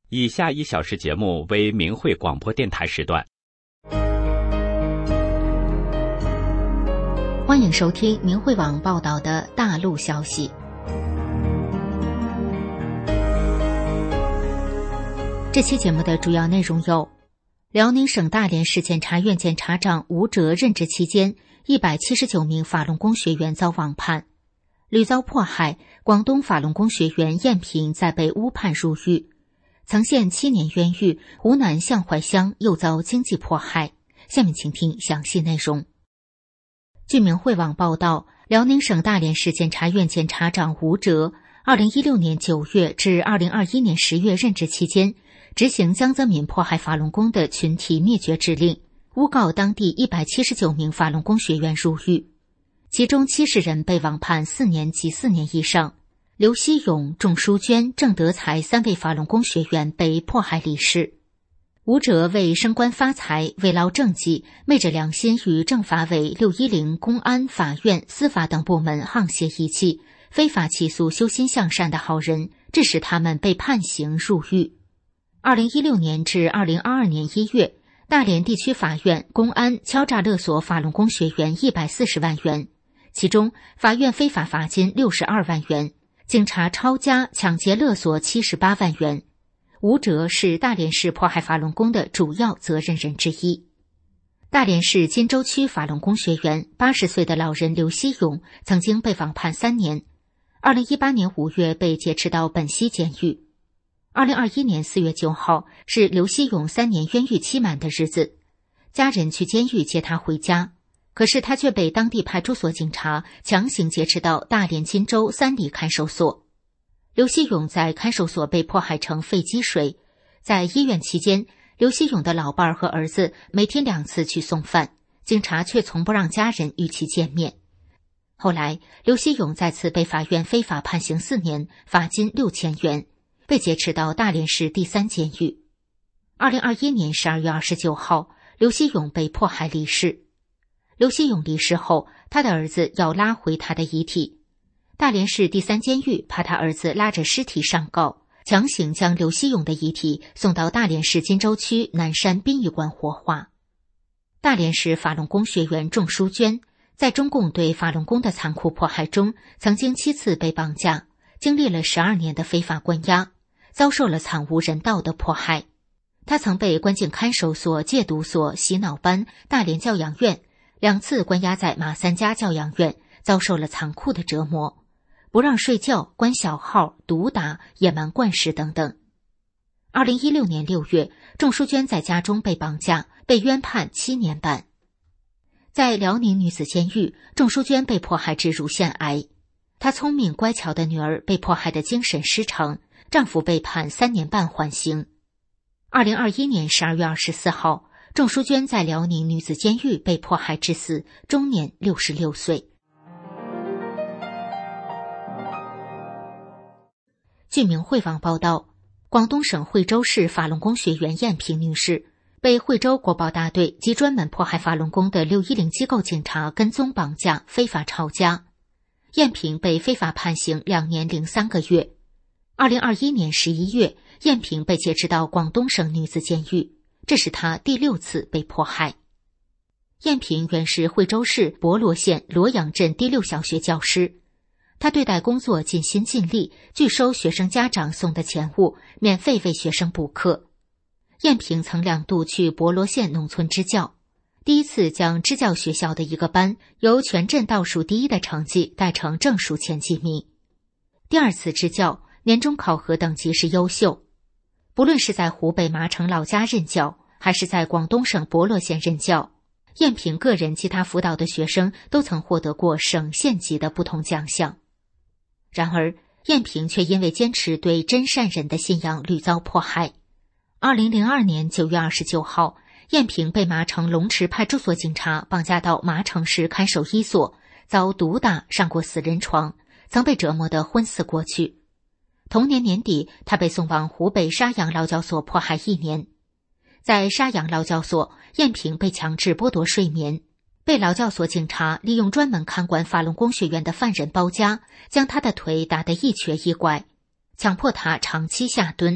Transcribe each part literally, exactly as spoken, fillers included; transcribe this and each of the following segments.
以下一小时节目为明慧广播电台时段。 欢迎收听明慧网报道的大陆消息。这期节目的主要内容有：辽宁省大连市检察院检察长吴哲任职期间，一百七十九名法轮功学员遭网判；屡遭迫害，广东法轮功学员燕平再被诬判入狱；曾陷七年冤狱，湖南向淮乡又遭经济迫害。下面请听详细内容。据明慧网报道，辽宁省大连市检察院检察长吴哲，二零一六年九月至二零二一年十月任职期间，执行江泽民迫害法轮功的群体灭绝指令，诬告当地一百七十九名法轮功学员入狱，其中七十人被网判四年及四年以上。刘希勇、仲淑娟、郑德才三位法轮功学员被迫害离世。吴哲为升官发财、慰劳政绩，昧着良心与政法委、六一零、公安、法院、司法等部门沆瀣一气，非法起诉修心向善的好人，致使他们被判刑入狱。二零一六年至二零二二年一月，大连地区法院、公安敲诈勒索法轮功学员一百四十万元，其中法院非法罚金六十二万元，警察抄家抢劫勒索七十八万元。吴哲是大连市迫害法轮功的主要责任人之一。大连市金州区法轮功学员八十岁的老人刘希勇曾经被网判三年，二零一八年五月被劫持到本溪监狱。二零二一年四月九号是刘希勇三年冤狱期满的日子，家人去监狱接他回家，可是他却被当地派出所警察强行劫持到大连金州三里看守所。刘希勇在看守所被迫害成肺积水，在医院期间，刘希勇的老伴儿和儿子每天两次去送饭，警察却从不让家人与其见面。后来，刘希勇再次被法院非法判刑四年，罚金六千元，被劫持到大连市第三监狱。二零二一年十二月二十九号，刘希勇被迫害离世。刘希勇离世后，他的儿子要拉回他的遗体。大连市第三监狱怕他儿子拉着尸体上告，强行将刘希勇的遗体送到大连市金州区南山殡仪馆火化。大连市法轮功学员仲淑娟在中共对法轮功的残酷迫害中，曾经七次被绑架，经历了十二年的非法关押，遭受了惨无人道的迫害。他曾被关进看守所、戒毒所、洗脑班、大连教养院，两次关押在马三家教养院，遭受了残酷的折磨，不让睡觉、关小号、毒打、野蛮灌食等等。二零一六年六月，仲淑娟在家中被绑架，被冤判七年半。在辽宁女子监狱，仲淑娟被迫害至乳腺癌，她聪明乖巧的女儿被迫害的精神失常，丈夫被判三年半缓刑。二零二一年十二月二十四号，仲淑娟在辽宁女子监狱被迫害致死，终年六十六岁。据明慧网报道，广东省惠州市法轮功学员燕平女士被惠州国保大队及专门迫害法轮功的六一零机构警察跟踪绑架，非法抄家。燕平被非法判刑两年零三个月。二零二一年十一月，燕平被劫持到广东省女子监狱，这是她第六次被迫害。燕平原是惠州市博罗县罗阳镇第六小学教师，他对待工作尽心尽力，拒收学生家长送的钱物，免费为学生补课。燕平曾两度去博罗县农村支教，第一次将支教学校的一个班由全镇倒数第一的成绩带成正数前几名。第二次支教，年终考核等级是优秀。不论是在湖北麻城老家任教，还是在广东省博罗县任教，燕平个人及他辅导的学生都曾获得过省县级的不同奖项。然而，燕平却因为坚持对真善忍的信仰屡遭迫害。二零零二年九月二十九号，燕平被麻城龙池派出所警察绑架到麻城市看守一所，遭毒打，上过死人床，曾被折磨得昏死过去。同年年底，他被送往湖北沙洋劳教所迫害一年。在沙洋劳教所，燕平被强制剥夺睡眠，被劳教所警察利用专门看管法轮功学员的犯人包夹，将他的腿打得一瘸一拐，强迫他长期下蹲，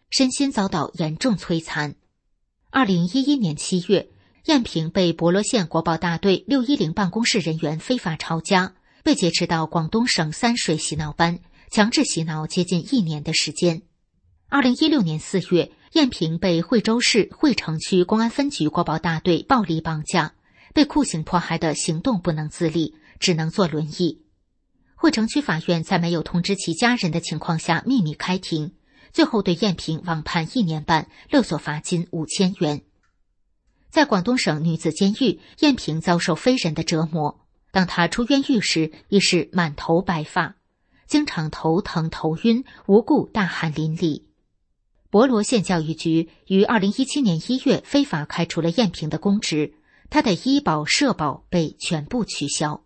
身心遭到严重摧残。二零一一年七月，燕平被博罗县国保大队六一零办公室人员非法抄家，被劫持到广东省三水洗脑班，强制洗脑接近一年的时间。二零一六年四月，燕平被惠州市惠城区公安分局国保大队暴力绑架，被酷刑迫害的行动不能自理，只能坐轮椅。惠城区法院在没有通知其家人的情况下秘密开庭，最后对燕平网判一年半，勒索罚金五千元。在广东省女子监狱，燕平遭受非人的折磨。当她出冤狱时，已是满头白发，经常头疼头晕，无故大汗淋漓。博罗县教育局于二零一七年一月非法开除了燕平的公职，她的医保、社保被全部取消。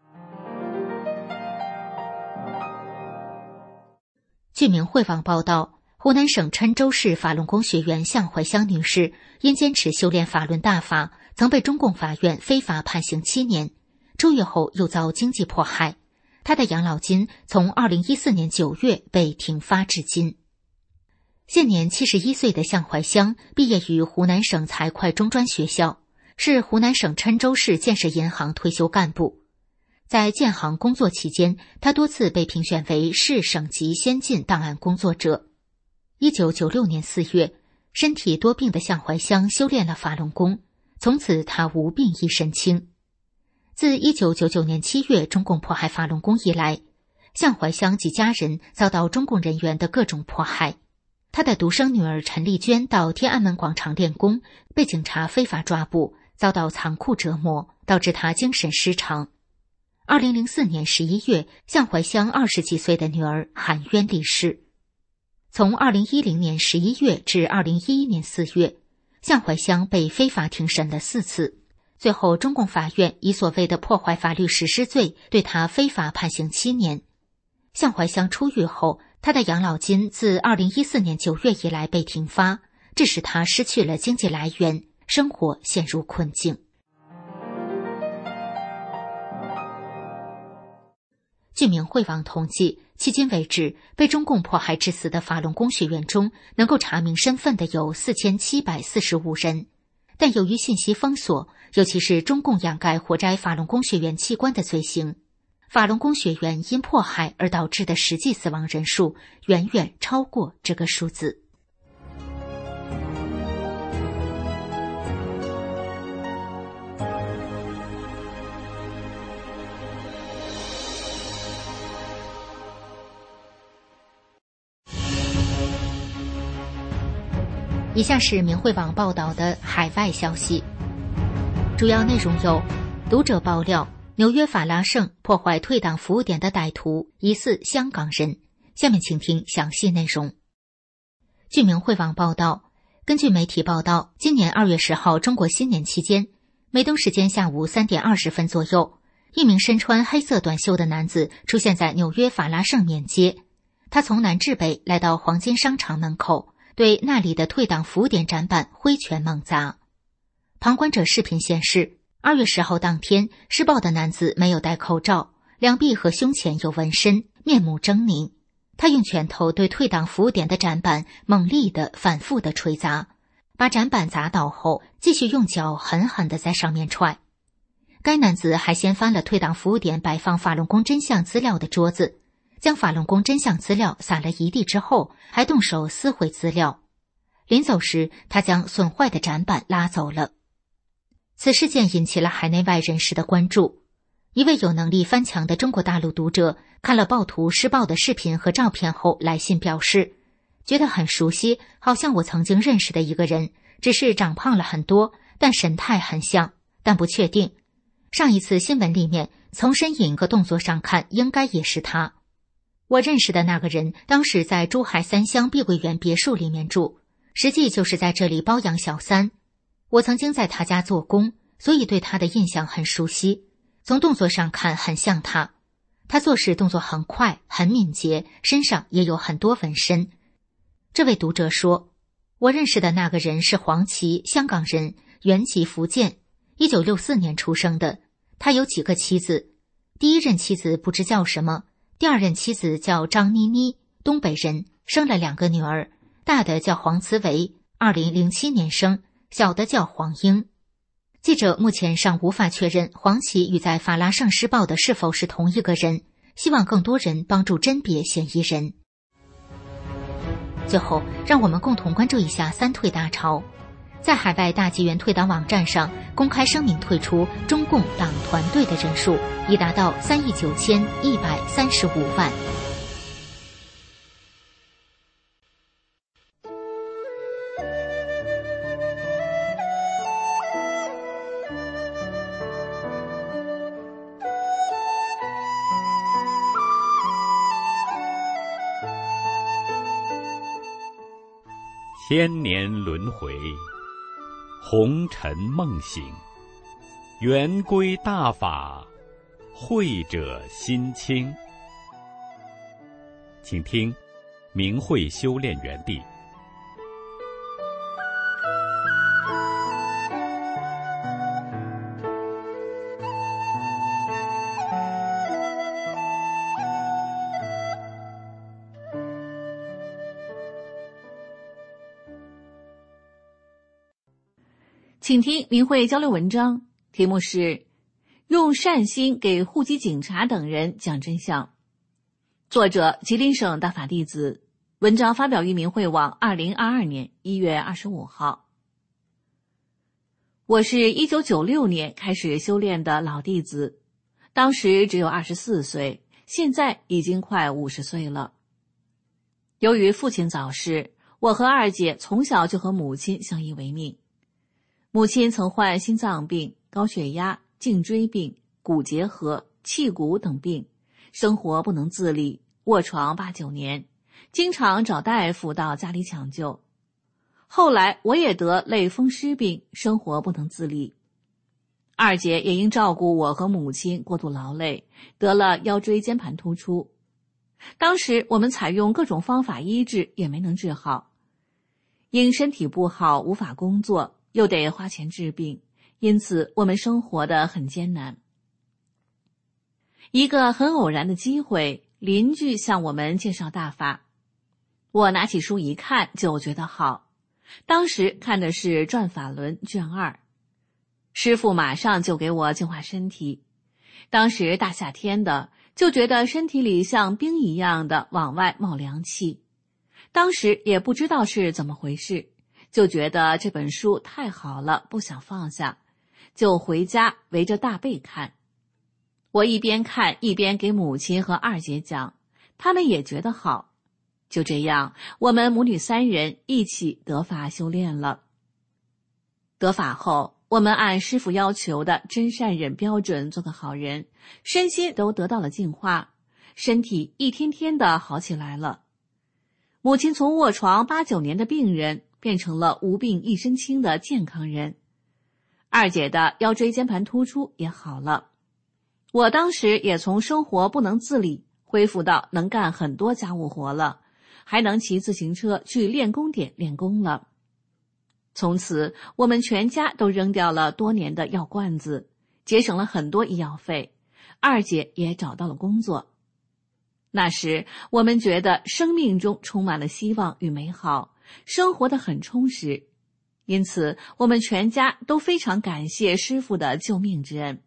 据明慧网报道，湖南省郴州市法轮功学员向怀香女士因坚持修炼法轮大法，曾被中共法院非法判刑七年，出狱后又遭经济迫害，她的养老金从二零一四年九月被停发至今。现年七十一岁的向怀香毕业于湖南省财会中专学校，是湖南省郴州市建设银行退休干部。在建行工作期间，他多次被评选为市省级先进档案工作者。一九九六年四月，身体多病的向怀香修炼了法轮功，从此他无病一身轻。自一九九九年七月中共迫害法轮功以来，向怀香及家人遭到中共人员的各种迫害。他的独生女儿陈丽娟到天安门广场练功，被警察非法抓捕，遭到残酷折磨，导致他精神失常。二零零四年十一月，向怀香二十几岁的女儿含冤离世。从二零一零年十一月至二零一一年四月，向怀香被非法庭审了四次，最后中共法院以所谓的破坏法律实施罪对他非法判刑七年。向怀香出狱后，他的养老金自二零一四年九月以来被停发，致使他失去了经济来源，生活陷入困境。据明慧网统计，迄今为止，被中共迫害致死的法轮功学员中，能够查明身份的有四千七百四十五人。但由于信息封锁，尤其是中共掩盖活摘法轮功学员器官的罪行，法轮功学员因迫害而导致的实际死亡人数远远超过这个数字。以下是明慧网报道的海外消息，主要内容有：读者爆料，纽约法拉盛破坏退档服务点的歹徒疑似香港人。下面请听详细内容。据明慧网报道，根据媒体报道，今年二月十号中国新年期间，美东时间下午三点二十分左右，一名身穿黑色短袖的男子出现在纽约法拉盛面街，他从南至北来到黄金商场门口，对那里的退档服务点展板挥拳猛砸。旁观者视频显示，二月十号当天，施暴的男子没有戴口罩，两臂和胸前有纹身，面目狰狞。他用拳头对退档服务点的展板猛力地反复地捶砸，把展板砸倒后，继续用脚狠狠地在上面踹。该男子还掀翻了退档服务点摆放法轮功真相资料的桌子，将法轮功真相资料撒了一地之后，还动手撕毁资料。临走时，他将损坏的展板拉走了。此事件引起了海内外人士的关注。一位有能力翻墙的中国大陆读者看了暴徒施暴的视频和照片后来信表示，觉得很熟悉，好像我曾经认识的一个人，只是长胖了很多，但神态很像，但不确定。上一次新闻里面从身影和动作上看，应该也是他。我认识的那个人当时在珠海三乡碧桂园别墅里面住，实际就是在这里包养小三。我曾经在他家做工，所以对他的印象很熟悉。从动作上看很像他，他做事动作很快，很敏捷，身上也有很多纹身。这位读者说，我认识的那个人是黄琦，香港人，原籍福建，一九六四年出生的。他有几个妻子，第一任妻子不知叫什么，第二任妻子叫张妮妮，东北人，生了两个女儿， 大的叫黄慈维，二零零七年生，小的叫黄英。记者目前尚无法确认黄琦与在法拉盛施暴的是否是同一个人，希望更多人帮助甄别嫌疑人。最后，让我们共同关注一下三退大潮。在海外大纪元退党网站上公开声明退出中共党团队的人数已达到三亿九千一百三十五万。 千年轮回，红尘梦醒，圆规大法，慧者心清。请听明慧修炼园地。 请听明慧交流文章，题目是用善心给户籍警察等人讲真相。作者吉林省大法弟子，文章发表于明慧网二零二二年一月二十五号。我是一九九六年开始修炼的老弟子，当时只有二十四岁，现在已经快五十岁了。由于父亲早逝，我和二姐从小就和母亲相依为命。母亲曾患心脏病、高血压、颈椎病、骨结核、气骨等病，生活不能自理，卧床八九年，经常找大夫到家里抢救。后来我也得类风湿病，生活不能自理。二姐也因照顾我和母亲过度劳累，得了腰椎间盘突出。当时我们采用各种方法医治，也没能治好。因身体不好，无法工作，又得花钱治病，因此我们生活得很艰难。一个很偶然的机会，邻居向我们介绍大法。我拿起书一看，就觉得好。当时看的是《转法轮》卷二，师父马上就给我净化身体。当时大夏天的，就觉得身体里像冰一样的往外冒凉气。当时也不知道是怎么回事，就觉得这本书太好了，不想放下，就回家围着大被看。我一边看一边给母亲和二姐讲，他们也觉得好。就这样，我们母女三人一起得法修炼了。得法后，我们按师父要求的真善忍标准做个好人，身心都得到了净化，身体一天天的好起来了。母亲从卧床八九年的病人变成了无病一身轻的健康人。二姐的腰椎间盘突出也好了。我当时也从生活不能自理恢复到能干很多家务活了，还能骑自行车去练功点练功了。从此我们全家都扔掉了多年的药罐子，节省了很多医药费。二姐也找到了工作。那时我们觉得生命中充满了希望与美好，生活得很充实，因此我们全家都非常感谢师父的救命之恩。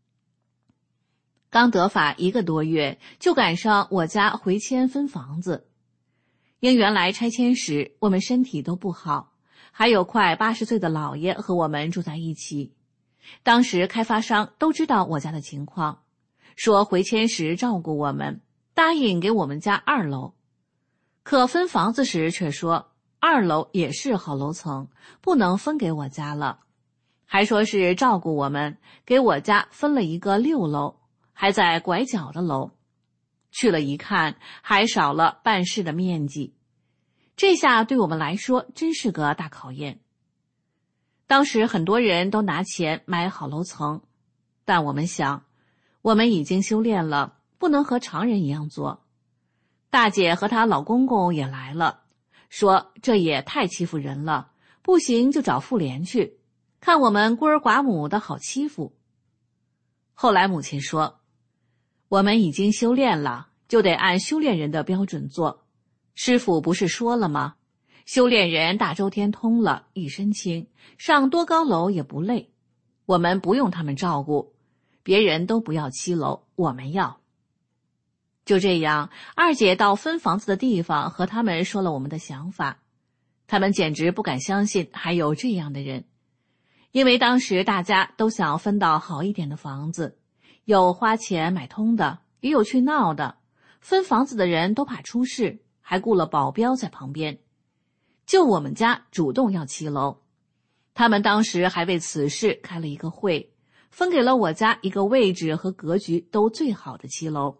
刚得法一个多月，就赶上我家回迁分房子。因原来拆迁时我们身体都不好，还有快八十岁的姥爷和我们住在一起。当时开发商都知道我家的情况，说回迁时照顾我们，答应给我们家二楼。可分房子时却说二楼也是好楼层，不能分给我家了，还说是照顾我们，给我家分了一个六楼，还在拐角的楼。去了一看，还少了办事的面积。这下对我们来说真是个大考验。当时很多人都拿钱买好楼层，但我们想，我们已经修炼了，不能和常人一样做。大姐和她老公公也来了，说这也太欺负人了，不行就找妇联去，看我们孤儿寡母的好欺负。后来母亲说，我们已经修炼了，就得按修炼人的标准做。师父不是说了吗？ 修炼人大周天通了，一身轻，上多高楼也不累。我们不用他们照顾，别人都不要七楼，我们要。就这样，二姐到分房子的地方和他们说了我们的想法，他们简直不敢相信还有这样的人。因为当时大家都想分到好一点的房子，有花钱买通的，也有去闹的，分房子的人都怕出事，还雇了保镖在旁边。就我们家主动要七楼，他们当时还为此事开了一个会，分给了我家一个位置和格局都最好的七楼。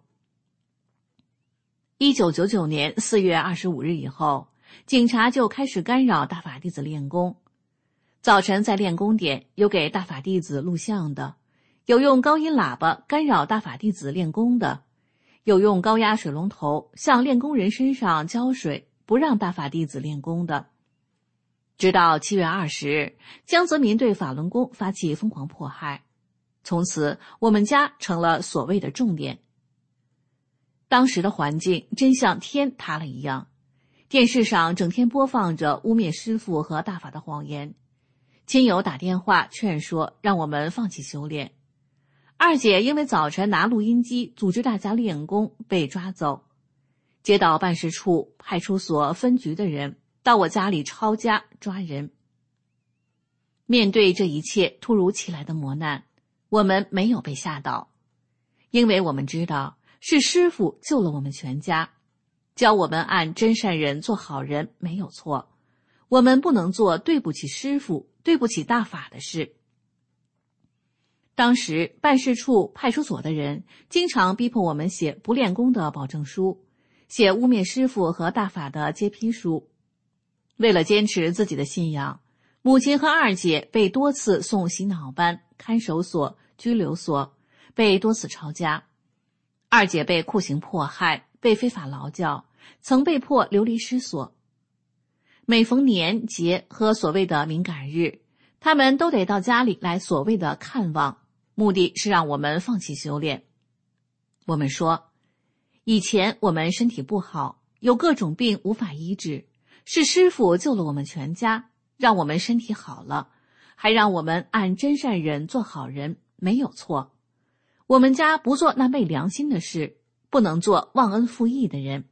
一九九九年四月二十五日以后，警察就开始干扰大法弟子练功。早晨在练功点有给大法弟子录像的，有用高音喇叭干扰大法弟子练功的，有用高压水龙头向练功人身上浇水，不让大法弟子练功的。直到七月二十日，江泽民对法轮功发起疯狂迫害，从此我们家成了所谓的重点。当时的环境真像天塌了一样，电视上整天播放着污蔑师父和大法的谎言，亲友打电话劝说让我们放弃修炼。二姐因为早晨拿录音机组织大家练功被抓走，街道办事处、派出所、分局的人到我家里抄家抓人。面对这一切突如其来的磨难，我们没有被吓倒，因为我们知道是师父救了我们全家，教我们按真善人做好人没有错，我们不能做对不起师父、对不起大法的事。当时办事处、派出所的人经常逼迫我们写不练功的保证书，写污蔑师父和大法的揭批书。为了坚持自己的信仰，母亲和二姐被多次送洗脑班、看守所、拘留所，被多次抄家。二姐被酷刑迫害，被非法劳教，曾被迫流离失所。每逢年节和所谓的敏感日，他们都得到家里来所谓的看望，目的是让我们放弃修炼。我们说，以前我们身体不好，有各种病无法医治，是师父救了我们全家，让我们身体好了，还让我们按真善人做好人，没有错。我们家不做那昧良心的事，不能做忘恩负义的人。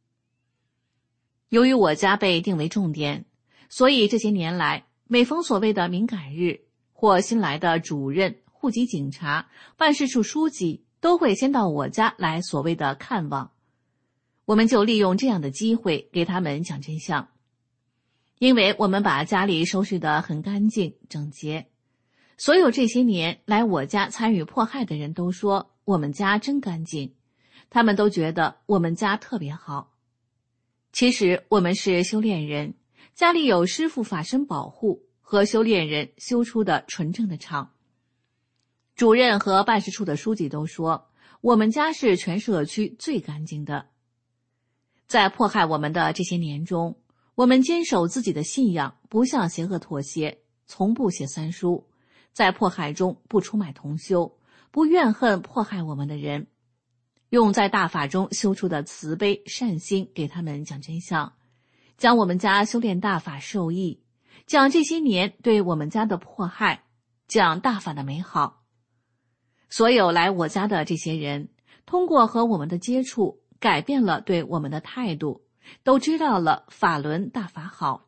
由于我家被定为重点，所以这些年来，每逢所谓的敏感日，或新来的主任、户籍警察、办事处书记都会先到我家来所谓的看望。我们就利用这样的机会给他们讲真相。因为我们把家里收拾得很干净整洁，所有这些年来我家参与迫害的人都说我们家真干净，他们都觉得我们家特别好。其实我们是修炼人，家里有师父法身保护和修炼人修出的纯正的场。主任和办事处的书记都说我们家是全社区最干净的。在迫害我们的这些年中，我们坚守自己的信仰，不向邪恶妥协，从不写三书，在迫害中不出卖同修，不怨恨迫害我们的人，用在大法中修出的慈悲善心给他们讲真相，讲我们家修炼大法受益，讲这些年对我们家的迫害，讲大法的美好。所有来我家的这些人，通过和我们的接触，改变了对我们的态度，都知道了法轮大法好。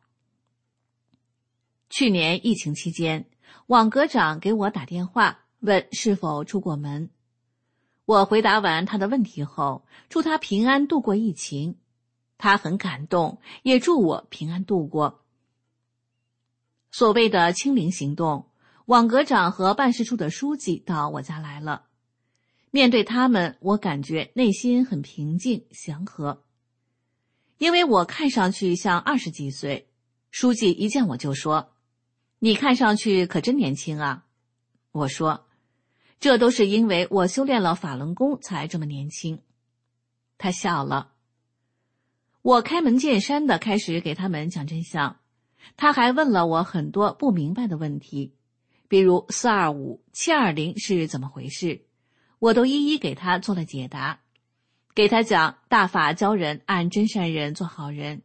去年疫情期间，网阁长给我打电话问是否出过门。我回答完他的问题后，祝他平安度过疫情。他很感动，也祝我平安度过。所谓的清零行动，网阁长和办事处的书记到我家来了。面对他们，我感觉内心很平静祥和。因为我看上去像二十几岁，书记一见我就说：“你看上去可真年轻啊。”我说：“这都是因为我修炼了法轮功才这么年轻。”他笑了。我开门见山地开始给他们讲真相，他还问了我很多不明白的问题，比如四二五、七二零是怎么回事，我都一一给他做了解答。给他讲大法教人按真善人做好人，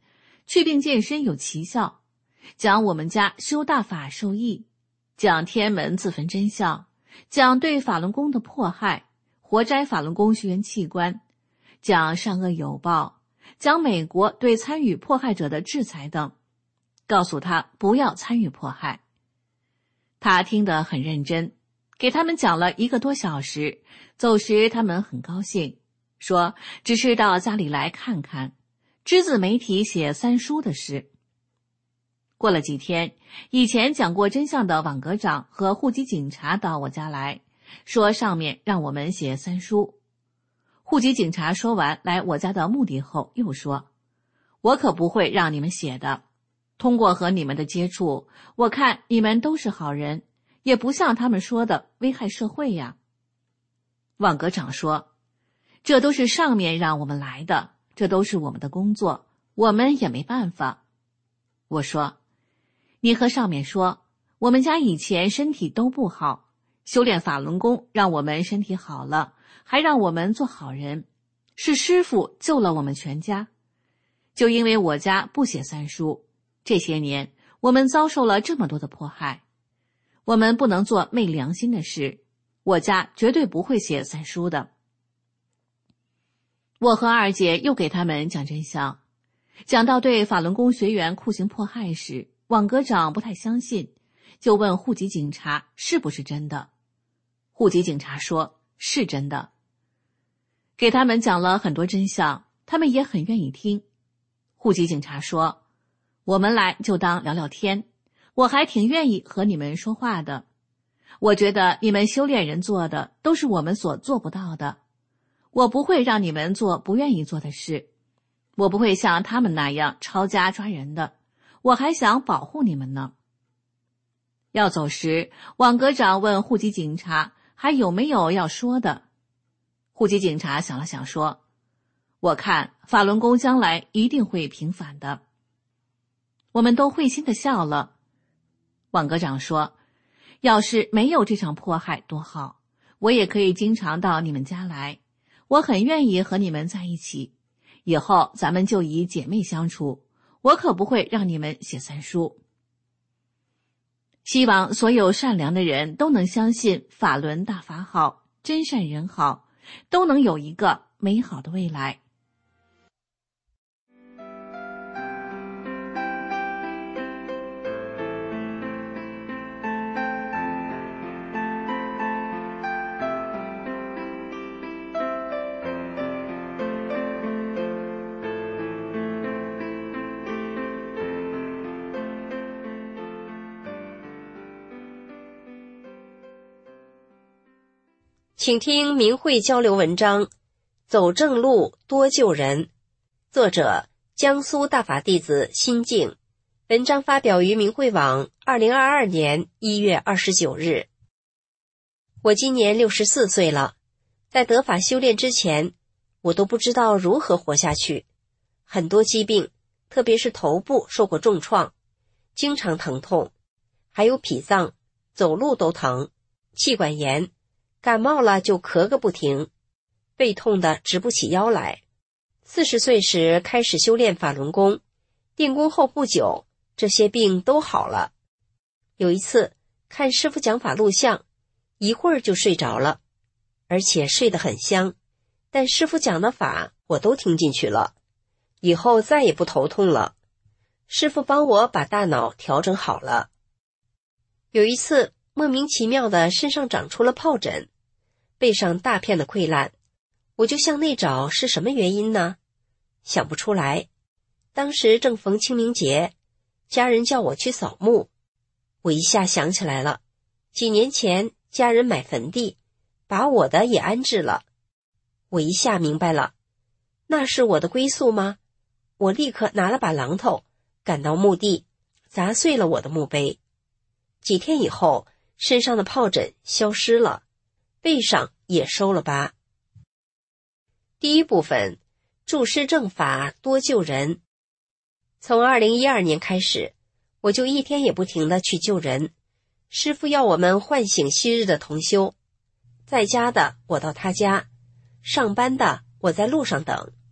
祛病健身有奇效，讲我们家修大法受益，讲天门自焚真相，讲对法轮功的迫害，活摘法轮功学员器官，讲善恶有报，讲美国对参与迫害者的制裁等，告诉他不要参与迫害。他听得很认真，给他们讲了一个多小时，走时他们很高兴，说只是到家里来看看，只字没提写三书的事。过了几天，以前讲过真相的网格长和户籍警察到我家来，说上面让我们写三书。户籍警察说完来我家的目的后，又说，我可不会让你们写的，通过和你们的接触，我看你们都是好人，也不像他们说的危害社会呀。网格长说，这都是上面让我们来的，这都是我们的工作，我们也没办法。我说，你和上面说，我们家以前身体都不好，修炼法轮功让我们身体好了，还让我们做好人，是师父救了我们全家。就因为我家不写三书，这些年我们遭受了这么多的迫害，我们不能做昧良心的事，我家绝对不会写三书的。我和二姐又给他们讲真相，讲到对法轮功学员酷刑迫害时，网格长不太相信，就问户籍警察是不是真的。户籍警察说是真的。给他们讲了很多真相，他们也很愿意听。户籍警察说，我们来就当聊聊天，我还挺愿意和你们说话的。我觉得你们修炼人做的都是我们所做不到的，我不会让你们做不愿意做的事，我不会像他们那样抄家抓人的，我还想保护你们呢。要走时，网格长问户籍警察还有没有要说的。户籍警察想了想说，我看法轮功将来一定会平反的。我们都会心地笑了。网格长说，要是没有这场迫害多好，我也可以经常到你们家来，我很愿意和你们在一起，以后咱们就以姐妹相处，我可不会让你们写三书。希望所有善良的人都能相信法轮大法好，真善人好，都能有一个美好的未来。 请听明慧交流文章，走正路多救人，作者江苏大法弟子心静，文章发表于明慧网二零二二年一月二十九日。我今年六十四岁了，在得法修炼之前，我都不知道如何活下去，很多疾病，特别是头部受过重创，经常疼痛，还有脾脏，走路都疼，气管炎，感冒了就咳个不停，背痛得直不起腰来。四十岁时开始修炼法轮功，练功后不久，这些病都好了。有一次看师父讲法录像，一会儿就睡着了，而且睡得很香，但师父讲的法我都听进去了，以后再也不头痛了。师父帮我把大脑调整好了。有一次莫名其妙的身上长出了疱疹，背上大片的溃烂，我就向内找是什么原因呢？想不出来。当时正逢清明节，家人叫我去扫墓，我一下想起来了，几年前家人买坟地，把我的也安置了。我一下明白了，那是我的归宿吗？我立刻拿了把榔头，赶到墓地，砸碎了我的墓碑。几天以后，身上的疱疹消失了，背上也收了疤。第一部分，助师正法多救人。从二零一二年开始，我就一天也不停地去救人。师父要我们唤醒昔日的同修，在家的我到他家，上班的我在路上等。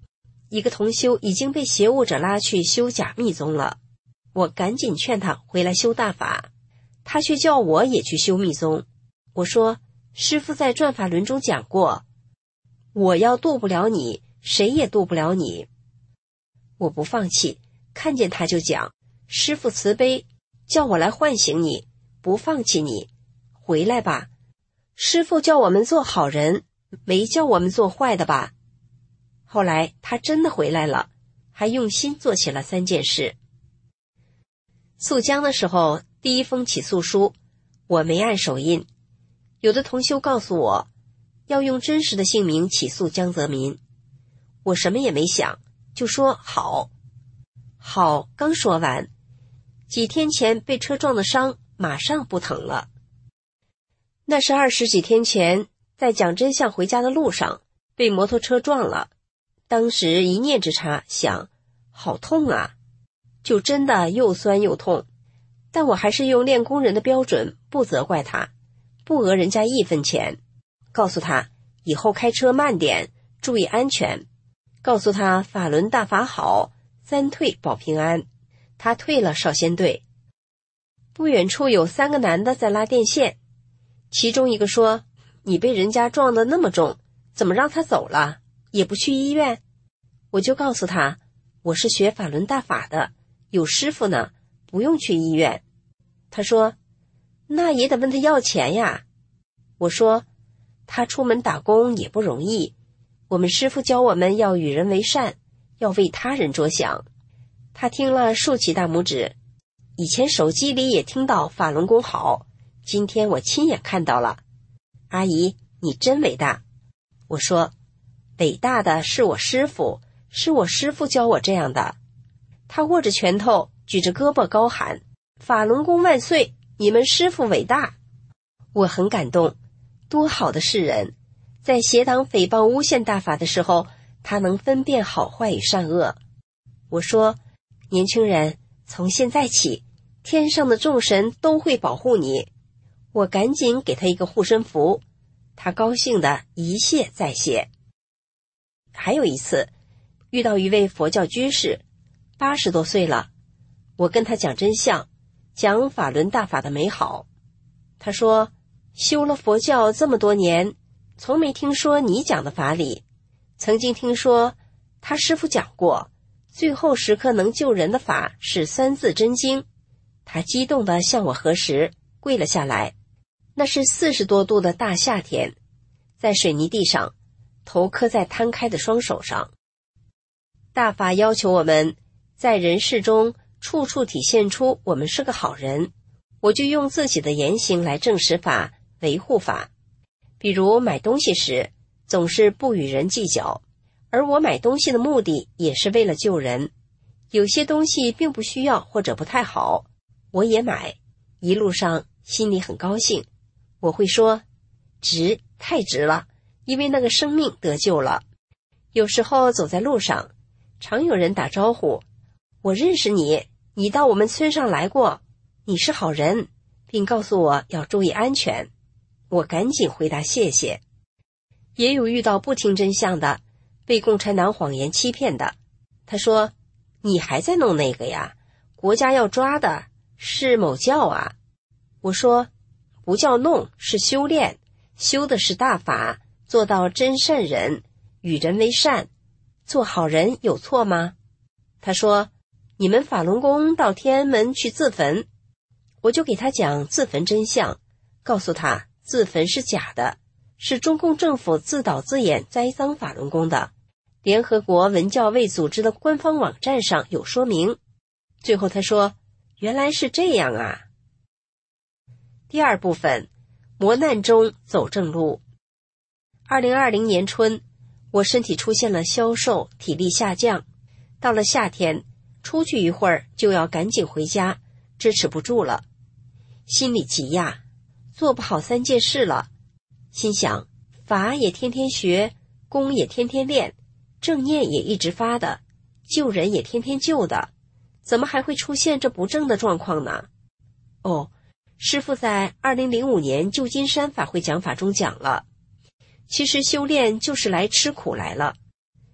一个同修已经被邪物者拉去修假密宗了。我赶紧劝他回来修大法，他却叫我也去修密宗。我说，师父在转法轮中讲过，我要渡不了你，谁也渡不了你。我不放弃，看见他就讲，师父慈悲，叫我来唤醒你，不放弃你，回来吧。师父叫我们做好人，没叫我们做坏的吧。后来他真的回来了，还用心做起了三件事。诉姜的时候，第一封起诉书我没按手印，有的同修告诉我要用真实的姓名起诉江泽民，我什么也没想，就说好。好刚说完，几天前被车撞的伤马上不疼了。那是二十几天前在讲真相回家的路上被摩托车撞了，当时一念之差想，好痛啊，就真的又酸又痛。但我还是用练功人的标准，不责怪他，不讹人家一分钱，告诉他以后开车慢点，注意安全，告诉他法轮大法好，三退保平安。他退了少先队。不远处有三个男的在拉电线，其中一个说，你被人家撞得那么重，怎么让他走了，也不去医院？我就告诉他，我是学法轮大法的，有师傅呢，不用去医院。他说，那也得问他要钱呀。我说，他出门打工也不容易，我们师父教我们要与人为善，要为他人着想。他听了竖起大拇指，以前手机里也听到法轮功好，今天我亲眼看到了。阿姨，你真伟大。我说，伟大的是我师父，是我师父教我这样的。他握着拳头，举着胳膊高喊，法轮功万岁，你们师父伟大。我很感动，多好的世人，在邪党诽谤诬陷大法的时候，他能分辨好坏与善恶。我说，年轻人，从现在起，天上的众神都会保护你。我赶紧给他一个护身符，他高兴的一谢再谢。还有一次，遇到一位佛教居士，八十多岁了，我跟他讲真相，讲法轮大法的美好。他说，修了佛教这么多年，从没听说你讲的法理，曾经听说他师父讲过，最后时刻能救人的法是三字真经。他激动地向我合十，跪了下来。那是四十多度的大夏天，在水泥地上，头磕在摊开的双手上。大法要求我们在人世中处处体现出我们是个好人，我就用自己的言行来证实法，维护法。比如买东西时，总是不与人计较，而我买东西的目的也是为了救人。有些东西并不需要或者不太好，我也买，一路上心里很高兴。我会说，值，太值了，因为那个生命得救了。有时候走在路上，常有人打招呼，我认识你，你到我们村上来过，你是好人，并告诉我要注意安全。我赶紧回答谢谢。也有遇到不听真相的，被共产党谎言欺骗的，他说，你还在弄那个呀，国家要抓的是某教啊。我说，不叫弄，是修炼，修的是大法，做到真善人，与人为善，做好人有错吗？他说，你们法轮功到天安门去自焚。我就给他讲自焚真相，告诉他自焚是假的，是中共政府自导自演栽赃法轮功的，联合国文教卫组织的官方网站上有说明。最后他说，原来是这样啊。第二部分，磨难中走正路。二零二零年春，我身体出现了消瘦，体力下降。到了夏天，出去一会儿就要赶紧回家，支持不住了。心里急呀，做不好三件事了。心想，法也天天学，功也天天练，正念也一直发的，救人也天天救的，怎么还会出现这不正的状况呢？哦，师父在二零零五年旧金山法会讲法中讲了，其实修炼就是来吃苦来了。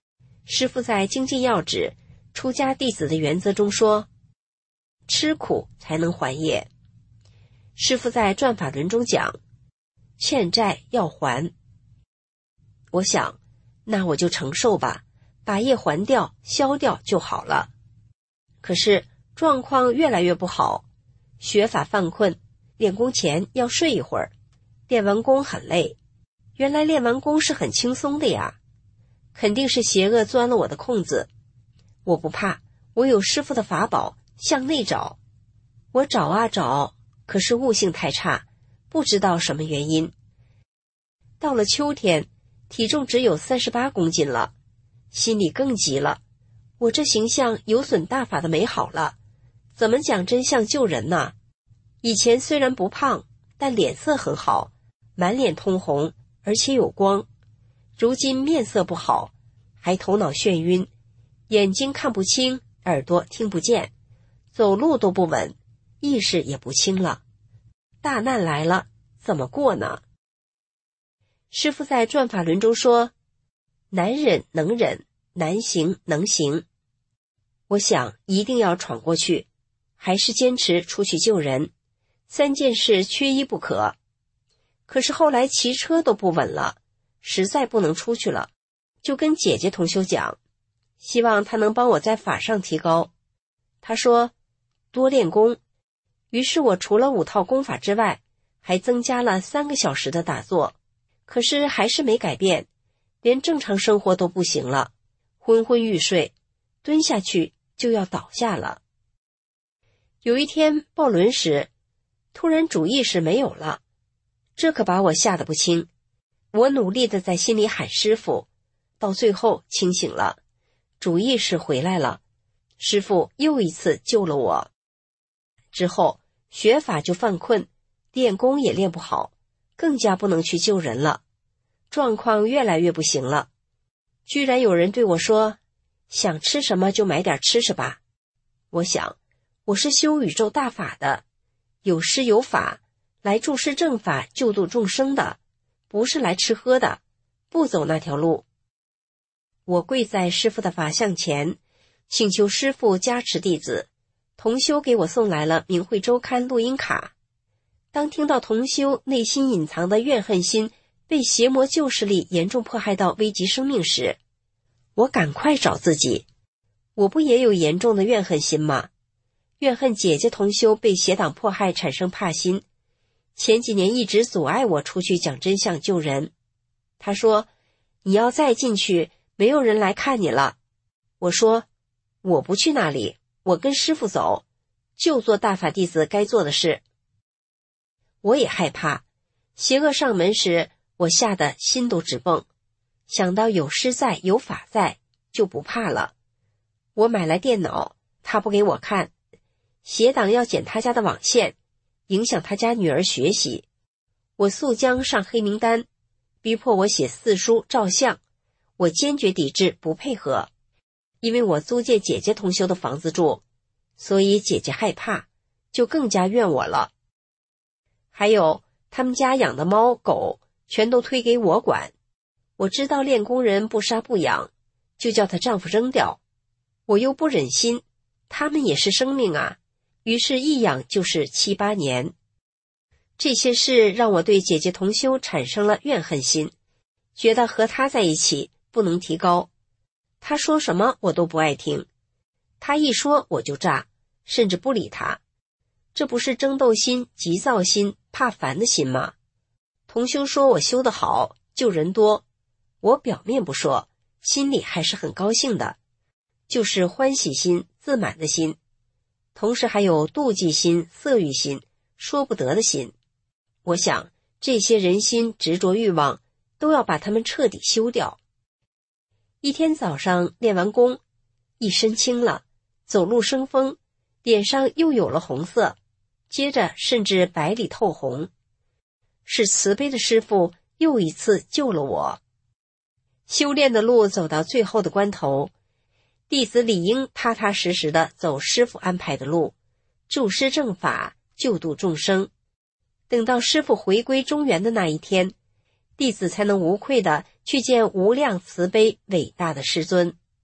师父在《精进要旨》出家弟子的原则中说，吃苦才能还业。师父在《转法轮》中讲，欠债要还。我想，那我就承受吧，把业还掉，消掉就好了。可是状况越来越不好，学法犯困，练功前要睡一会儿，练完功很累。原来练完功是很轻松的呀，肯定是邪恶钻了我的空子。我不怕，我有师父的法宝，向内找。我找啊找，可是悟性太差，不知道什么原因。到了秋天，体重只有三十八公斤了，心里更急了。我这形象有损大法的美好了，怎么讲真相救人呢？以前虽然不胖，但脸色很好，满脸通红，而且有光。如今面色不好，还头脑眩晕，眼睛看不清，耳朵听不见，走路都不稳，意识也不清了。大难来了，怎么过呢？师父在《转法轮》中说，难忍能忍，难行能行。我想一定要闯过去，还是坚持出去救人，三件事缺一不可。可是后来骑车都不稳了，实在不能出去了，就跟姐姐同修讲，希望她能帮我在法上提高。她说多练功。于是我除了五套功法之外，还增加了三个小时的打坐，可是还是没改变，连正常生活都不行了，昏昏欲睡，蹲下去就要倒下了。有一天抱轮时，突然主意识没有了，这可把我吓得不轻。我努力地在心里喊师父，到最后清醒了，主意识回来了，师父又一次救了我。之后学法就犯困，练功也练不好，更加不能去救人了，状况越来越不行了。居然有人对我说，想吃什么就买点吃吃吧。我想，我是修宇宙大法的，有师有法，来注释正法救度众生的，不是来吃喝的，不走那条路。我跪在师父的法像前，请求师父加持弟子。同修给我送来了《明慧周刊》录音卡。当听到同修内心隐藏的怨恨心被邪魔旧势力严重迫害到危及生命时，我赶快找自己，我不也有严重的怨恨心吗？怨恨姐姐同修被邪党迫害产生怕心，前几年一直阻碍我出去讲真相救人。他说，你要再进去，没有人来看你了。我说，我不去那里，我跟师父走，就做大法弟子该做的事。我也害怕，邪恶上门时，我吓得心都直蹦，想到有师在有法在，就不怕了。我买来电脑，他不给我看，邪党要剪他家的网线，影响他家女儿学习。我速将上黑名单，逼迫我写四书照相，我坚决抵制不配合。因为我租借姐姐同修的房子住，所以姐姐害怕，就更加怨我了。还有他们家养的猫狗全都推给我管，我知道练功人不杀不养，就叫她丈夫扔掉，我又不忍心，他们也是生命啊，于是一养就是七八年。这些事让我对姐姐同修产生了怨恨心，觉得和她在一起不能提高。他说什么我都不爱听，他一说我就炸，甚至不理他。这不是争斗心、急躁心、怕烦的心吗？同修说我修得好，救人多，我表面不说，心里还是很高兴的，就是欢喜心、自满的心，同时还有妒忌心、色欲心、说不得的心。我想这些人心、执着欲望都要把它们彻底修掉。一天早上练完功，一身轻了，走路生风，脸上又有了红色，接着甚至白里透红。是慈悲的师父又一次救了我。修炼的路走到最后的关头，弟子理应踏踏实实地走师父安排的路，注师正法，救度众生。等到师父回归中原的那一天，弟子才能无愧地去见无量慈悲伟大的师尊。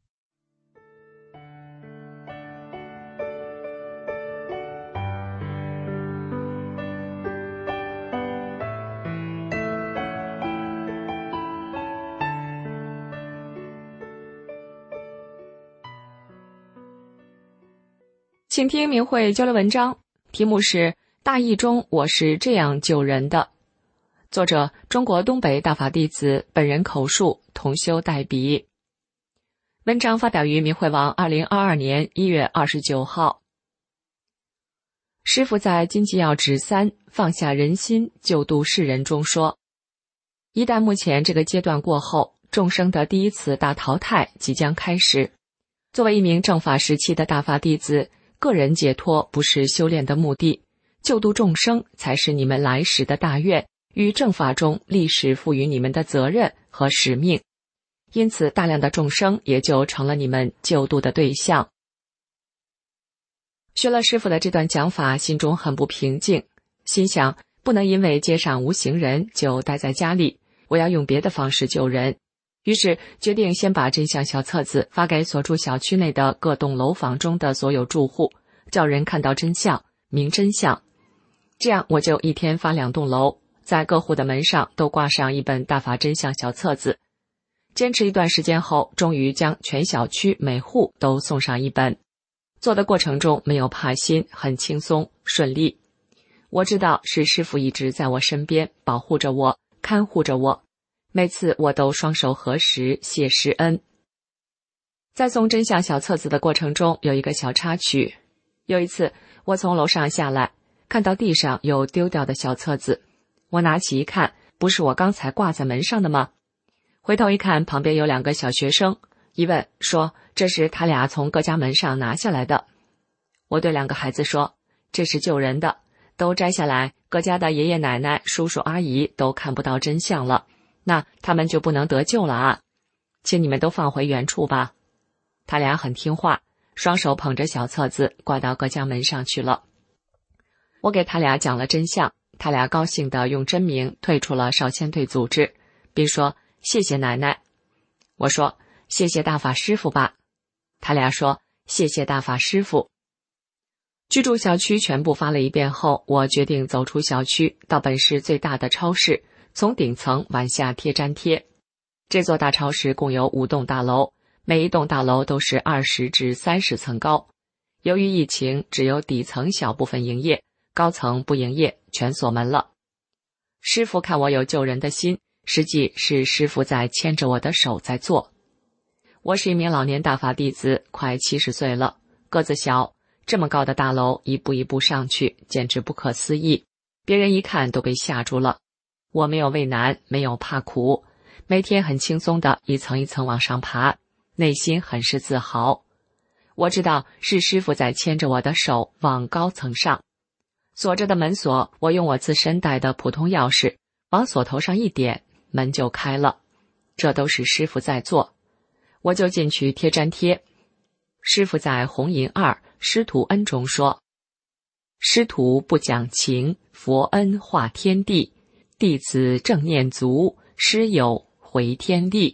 请听明慧交流文章，题目是大义中我是这样救人的，作者中国东北大法弟子，本人口述，同修代笔。文章发表于明慧网二零二二年一月二十九号。师父在《金纪要旨三放下人心救度世人》中说，一旦目前这个阶段过后，众生的第一次大淘汰即将开始。作为一名正法时期的大法弟子，个人解脱不是修炼的目的，救度众生才是你们来时的大愿与正法中历史赋予你们的责任和使命。因此大量的众生也就成了你们救度的对象。学了师父的这段讲法，心中很不平静，心想不能因为街上无行人就待在家里，我要用别的方式救人。于是决定先把真相小册子发给所住小区内的各栋楼房中的所有住户，叫人看到真相，明真相。这样我就一天发两栋楼，在各户的门上都挂上一本大法真相小册子。坚持一段时间后，终于将全小区每户都送上一本。做的过程中没有怕心，很轻松顺利。我知道是师父一直在我身边保护着我，看护着我，每次我都双手合十谢师恩。在送真相小册子的过程中有一个小插曲。有一次我从楼上下来，看到地上有丢掉的小册子，我拿起一看，不是我刚才挂在门上的吗？回头一看，旁边有两个小学生，一问说这是他俩从各家门上拿下来的。我对两个孩子说，这是救人的，都摘下来，各家的爷爷奶奶叔叔阿姨都看不到真相了，那他们就不能得救了啊，请你们都放回原处吧。他俩很听话，双手捧着小册子挂到各家门上去了。我给他俩讲了真相，他俩高兴地用真名退出了少先队组织，并说谢谢奶奶。我说谢谢大法师父吧。他俩说谢谢大法师父。居住小区全部发了一遍后，我决定走出小区，到本市最大的超市，从顶层往下贴粘贴。这座大超市共有五栋大楼，每一栋大楼都是二十至三十层高。由于疫情，只有底层小部分营业，高层不营业，全锁门了。师父看我有救人的心，实际是师父在牵着我的手在做。我是一名老年大法弟子，快七十岁了，个子小，这么高的大楼一步一步上去，简直不可思议，别人一看都被吓住了。我没有畏难，没有怕苦，每天很轻松地一层一层往上爬，内心很是自豪。我知道是师父在牵着我的手往高层上。锁着的门锁，我用我自身带的普通钥匙往锁头上一点，门就开了。这都是师父在做。我就进去贴粘贴。师父在红银二师徒恩中说，师徒不讲情，佛恩化天地，弟子正念足，师友回天地。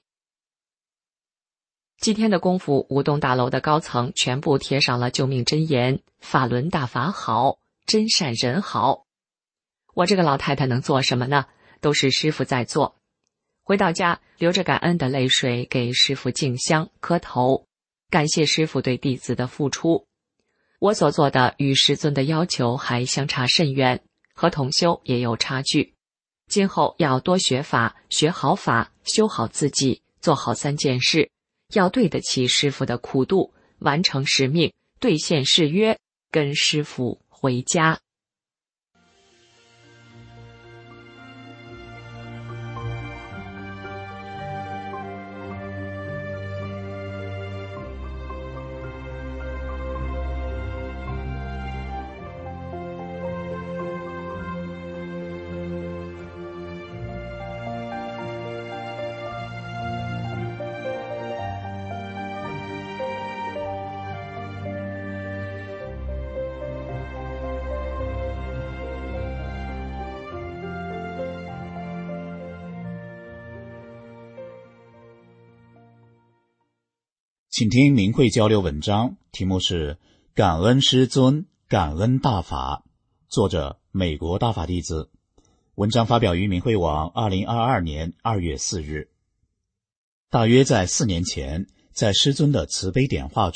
几天的功夫，五栋大楼的高层全部贴上了救命真言，法轮大法好，真善人好。我这个老太太能做什么呢？都是师父在做。回到家，流着感恩的泪水给师父敬香磕头，感谢师父对弟子的付出。我所做的与师尊的要求还相差甚远，和同修也有差距。今后要多学法，学好法，修好自己，做好三件事，要对得起师父的苦度，完成使命，兑现誓约，跟师父回家。 请听明慧交流文章，题目是感恩师尊，感恩大法，作者美国大法弟子。文章发表于明慧网二零二二年二月四日。大约在四年前，在师尊的慈悲点化中，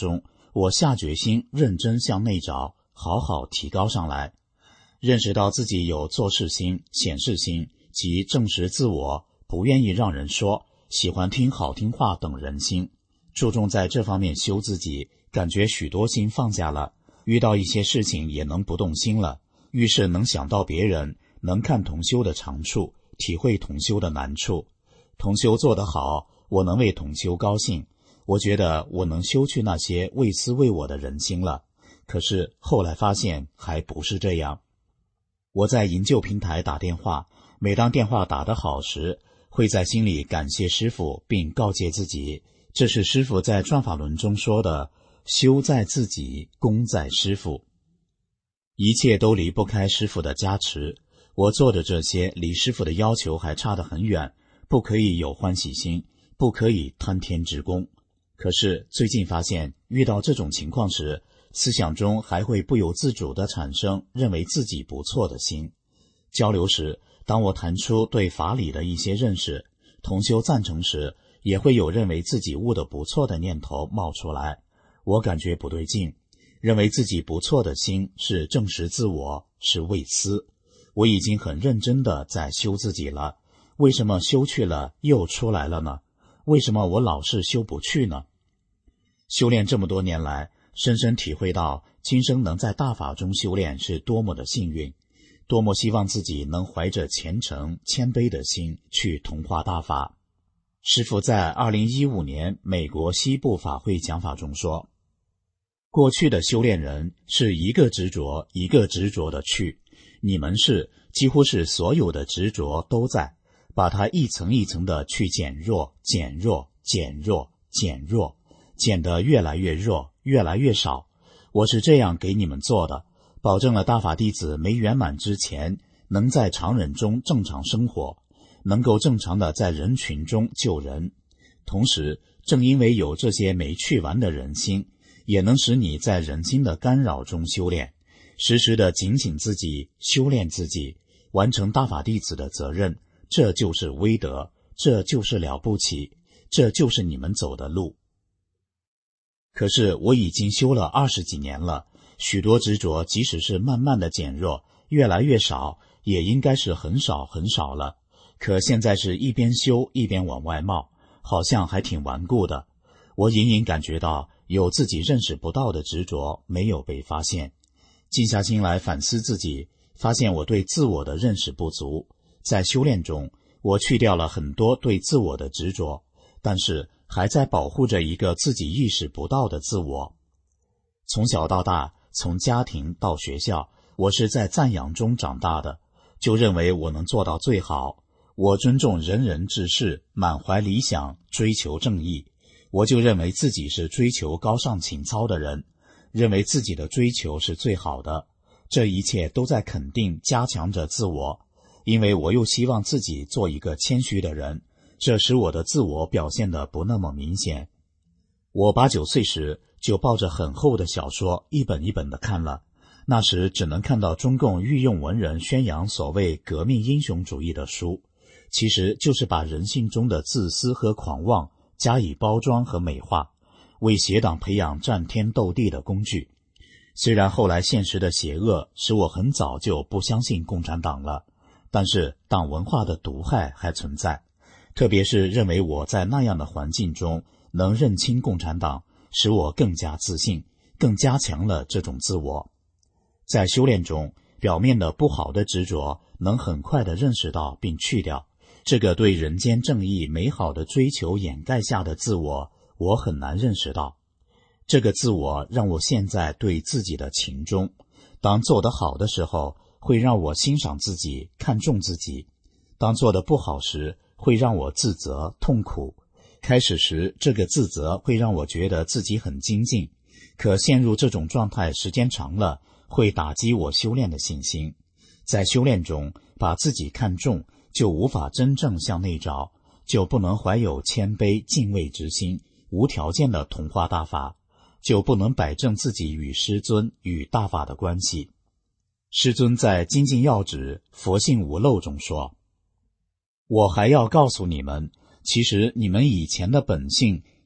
我下决心认真向内找，好好提高上来，认识到自己有做事心、显示心及证实自我，不愿意让人说，喜欢听好听话等人心，注重在这方面修自己，感觉许多心放下了，遇到一些事情也能不动心了，遇事能想到别人，能看同修的长处，体会同修的难处。同修做得好，我能为同修高兴，我觉得我能修去那些为私为我的人心了。可是后来发现还不是这样。我在营救平台打电话，每当电话打得好时，会在心里感谢师父，并告诫自己，这是师父在转法轮中说的，修在自己，功在师父。一切都离不开师父的加持，我做的这些离师父的要求还差得很远，不可以有欢喜心，不可以贪天之功。可是最近发现，遇到这种情况时，思想中还会不由自主地产生认为自己不错的心。交流时，当我谈出对法理的一些认识，同修赞成时，也会有认为自己悟得不错的念头冒出来。我感觉不对劲，认为自己不错的心是证实自我，是为私。我已经很认真地在修自己了，为什么修去了又出来了呢？为什么我老是修不去呢？修炼这么多年来，深深体会到今生能在大法中修炼是多么的幸运，多么希望自己能怀着虔诚谦卑的心去同化大法。师父在二零一五年美国西部法会讲法中说，过去的修炼人是一个执着一个执着的去，你们是几乎是所有的执着都在，把它一层一层的去减弱减弱减弱减弱，减得越来越弱越来越少。我是这样给你们做的，保证了大法弟子没圆满之前能在常人中正常生活，能够正常的在人群中救人。同时正因为有这些没去完的人心，也能使你在人心的干扰中修炼，时时的警醒自己，修炼自己，完成大法弟子的责任。这就是威德，这就是了不起，这就是你们走的路。可是我已经修了二十几年了，许多执着即使是慢慢的减弱，越来越少，也应该是很少很少了。可现在是一边修一边往外冒，好像还挺顽固的。我隐隐感觉到有自己认识不到的执着没有被发现。静下心来反思自己，发现我对自我的认识不足。在修炼中，我去掉了很多对自我的执着，但是还在保护着一个自己意识不到的自我。从小到大，从家庭到学校，我是在赞扬中长大的，就认为我能做到最好。我尊重仁人志士，满怀理想，追求正义。我就认为自己是追求高尚情操的人，认为自己的追求是最好的。这一切都在肯定加强着自我，因为我又希望自己做一个谦虚的人，这使我的自我表现得不那么明显。我八九岁时就抱着很厚的小说一本一本的看了，那时只能看到中共御用文人宣扬所谓革命英雄主义的书，其实就是把人性中的自私和狂妄加以包装和美化，为邪党培养战天斗地的工具。虽然后来现实的邪恶使我很早就不相信共产党了，但是党文化的毒害还存在，特别是认为我在那样的环境中能认清共产党，使我更加自信，更加强了这种自我。在修炼中，表面的不好的执着能很快地认识到并去掉，这个对人间正义美好的追求掩盖下的自我，我很难认识到。这个自我让我现在对自己的情中，当做得好的时候，会让我欣赏自己，看重自己；当做得不好时，会让我自责痛苦。开始时，这个自责会让我觉得自己很精进，可陷入这种状态时间长了，会打击我修炼的信心。在修炼中，把自己看重，就无法真正向内找，就不能怀有谦卑敬畏之心，无条件的同化大法，就不能摆正自己与师尊与大法的关系。师尊在《精进要旨佛性无漏》中说，我还要告诉你们，其实你们以前的本性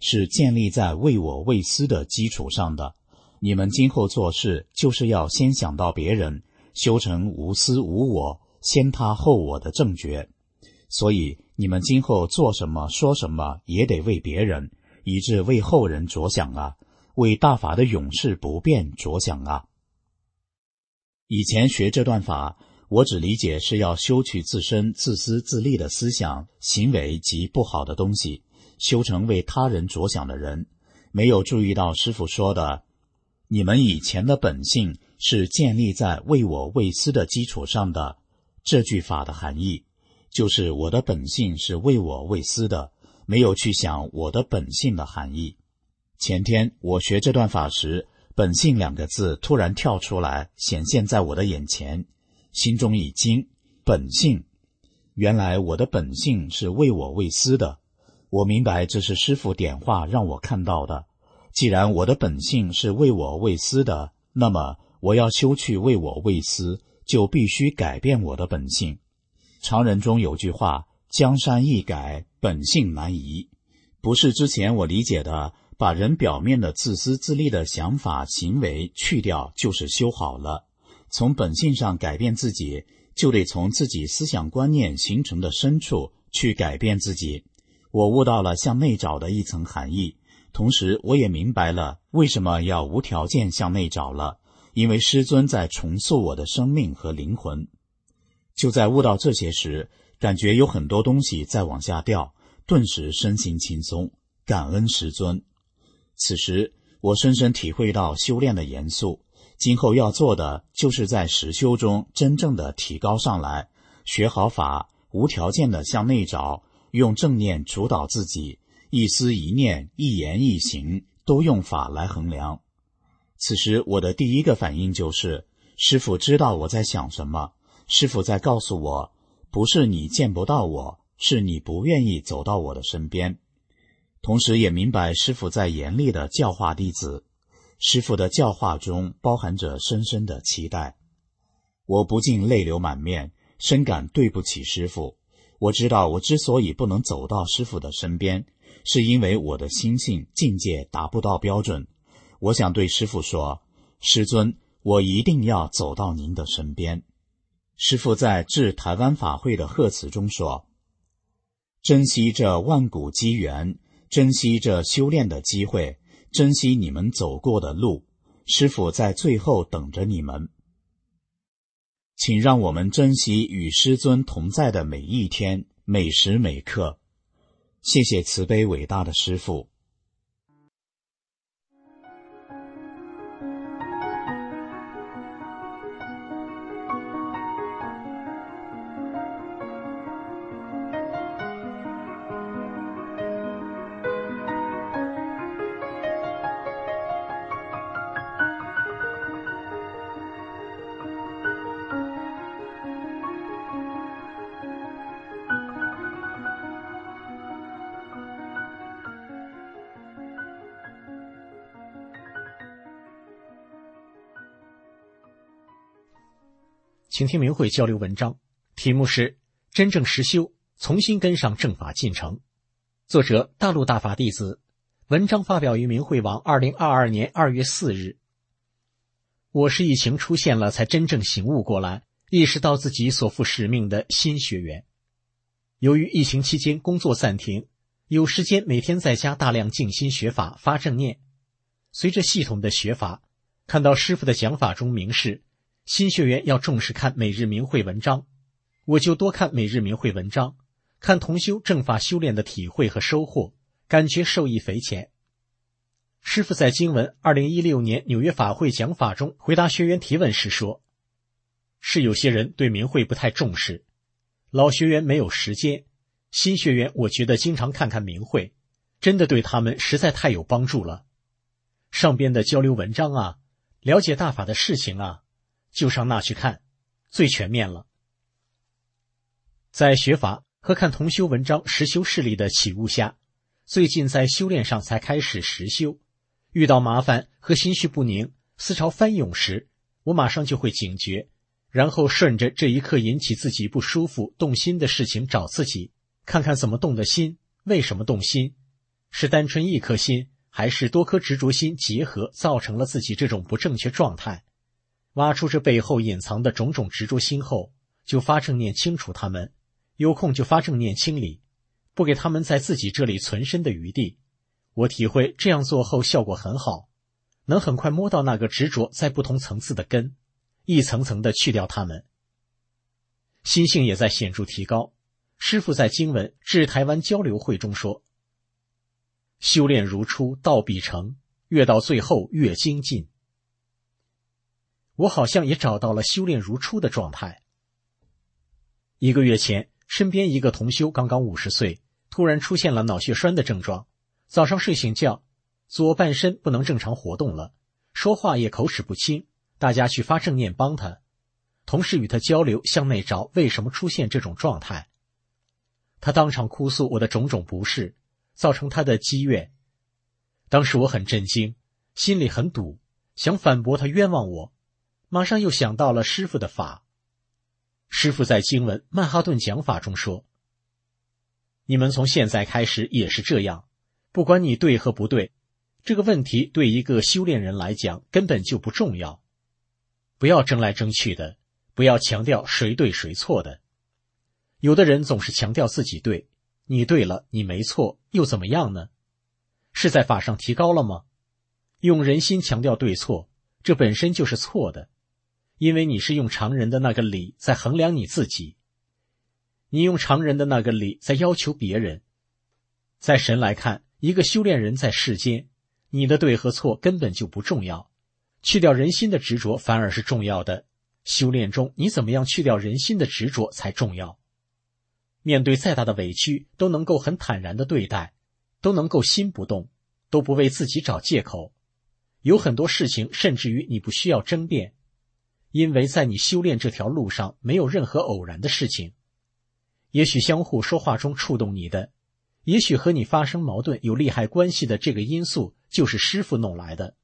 是建立在为我为私的基础上的。你们今后做事就是要先想到别人，修成无私无我，先他后我的正觉。所以你们今后做什么说什么也得为别人，以致为后人着想啊，为大法的永世不变着想啊。以前学这段法，我只理解是要修去自身自私自利的思想、行为及不好的东西，修成为他人着想的人，没有注意到师父说的你们以前的本性是建立在为我为私的基础上的这句法的含义，就是我的本性是为我为私的，没有去想我的本性的含义。前天我学这段法时，本性两个字突然跳出来显现在我的眼前，心中一惊，本性，原来我的本性是为我为私的。我明白这是师父点化让我看到的。既然我的本性是为我为私的，那么我要修去为我为私，就必须改变我的本性。常人中有句话，江山易改，本性难移。不是之前我理解的把人表面的自私自利的想法行为去掉就是修好了。从本性上改变自己，就得从自己思想观念形成的深处去改变自己。我悟到了向内找的一层含义，同时我也明白了为什么要无条件向内找了，因为师尊在重塑我的生命和灵魂。就在悟到这些时，感觉有很多东西在往下掉，顿时身心轻松，感恩师尊。此时我深深体会到修炼的严肃，今后要做的就是在实修中真正的提高上来，学好法，无条件的向内找，用正念主导自己，一思一念一言一行都用法来衡量。此时我的第一个反应就是，师父知道我在想什么，师父在告诉我，不是你见不到我，是你不愿意走到我的身边。同时也明白师父在严厉的教化弟子，师父的教化中包含着深深的期待。我不禁泪流满面，深感对不起师父。我知道我之所以不能走到师父的身边，是因为我的心性境界达不到标准。我想对师父说，师尊，我一定要走到您的身边。师父在致台湾法会的贺词中说，珍惜这万古机缘，珍惜这修炼的机会，珍惜你们走过的路，师父在最后等着你们。请让我们珍惜与师尊同在的每一天，每时每刻。谢谢慈悲伟大的师父。 请听明慧交流文章，题目是真正实修，重新跟上正法进程。作者大陆大法弟子，文章发表于明慧网二零二二年二月四日。我是疫情出现了才真正醒悟过来，意识到自己所负使命的新学员。由于疫情期间工作暂停，有时间每天在家大量静心学法发正念。随着系统的学法，看到师父的讲法中明示新学员要重视看每日明慧文章，我就多看每日明慧文章，看同修正法修炼的体会和收获，感觉受益匪浅。师父在经文二零一六年纽约法会讲法中回答学员提问时说，是有些人对明慧不太重视，老学员没有时间，新学员我觉得经常看看明慧，真的对他们实在太有帮助了。上边的交流文章啊，了解大法的事情啊，就上那去看，最全面了。在学法和看同修文章实修事例的启悟下，最近在修炼上才开始实修，遇到麻烦和心绪不宁、思潮翻涌时，我马上就会警觉，然后顺着这一刻引起自己不舒服、动心的事情找自己，看看怎么动的心，为什么动心， 是单纯一颗心，还是多颗执着心结合造成了自己这种不正确状态？挖出这背后隐藏的种种执着心后，就发正念清除它们，有空就发正念清理，不给他们在自己这里存身的余地。我体会这样做后效果很好，能很快摸到那个执着在不同层次的根，一层层的去掉它们。心性也在显著提高。师父在经文致台湾交流会中说，修炼如初，道必成，越到最后越精进。我好像也找到了修炼如初的状态。一个月前，身边一个同修刚刚五十岁，突然出现了脑血栓的症状，早上睡醒觉，左半身不能正常活动了，说话也口齿不清，大家去发正念帮他，同时与他交流向内找为什么出现这种状态。他当场哭诉我的种种不适，造成他的积怨。当时我很震惊，心里很堵，想反驳他冤枉我，马上又想到了师父的法。师父在经文曼哈顿讲法中说，你们从现在开始也是这样，不管你对和不对，这个问题对一个修炼人来讲根本就不重要。不要争来争去的，不要强调谁对谁错的。有的人总是强调自己对，你对了，你没错，又怎么样呢？是在法上提高了吗？用人心强调对错，这本身就是错的，因为你是用常人的那个理在衡量你自己，你用常人的那个理在要求别人。在神来看，一个修炼人在世间，你的对和错根本就不重要，去掉人心的执着反而是重要的。修炼中你怎么样去掉人心的执着才重要。面对再大的委屈都能够很坦然的对待，都能够心不动，都不为自己找借口。有很多事情甚至于你不需要争辩，因为在你修炼这条路上没有任何偶然的事情。也许相互说话中触动你的，也许和你发生矛盾有利害关系的这个因素就是师父弄来的。